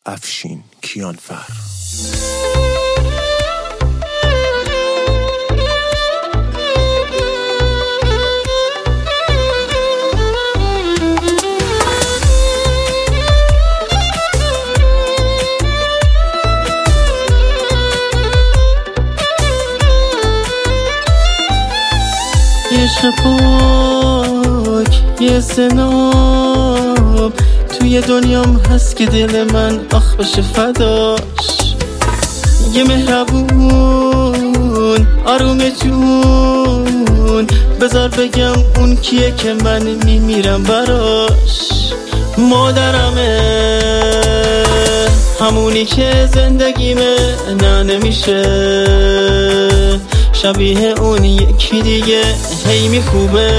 افشین کیانفر. یه شپاک یه سناب توی دنیام هست که دل من آخ بشه فداش. یه مهربون آروم جون بذار بگم اون کیه که من میمیرم براش. مادرمه همونی که زندگیمه نه نمیشه شبیه اون یکی دیگه هی میخوبه.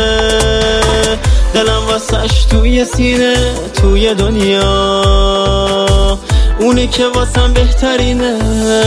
دلم واسش توی سینه توی دنیا اونی که واسم بهترینه.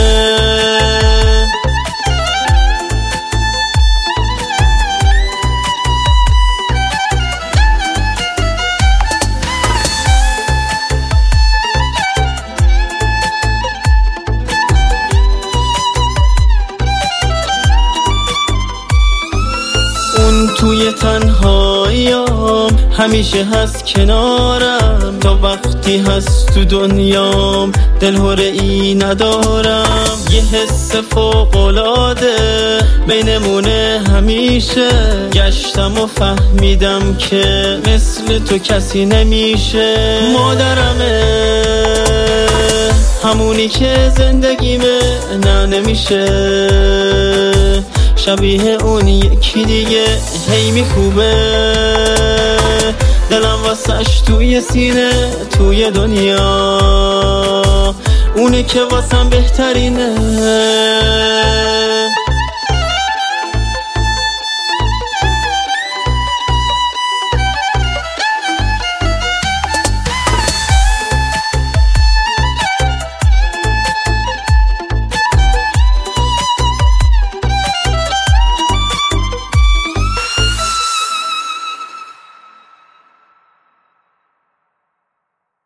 اون توی تنهاییام همیشه هست کنارم تا وقتی هست تو دنیام دلهوره ای ندارم. یه حس فوق‌العاده بینمونه همیشه گشتم و فهمیدم که مثل تو کسی نمیشه. مادرمه همونی که زندگیمه نه نمیشه شبیه اون یکی دیگه هی میخوبه. دلم واسش توی سینه توی دنیا اونی که واسم بهترینه.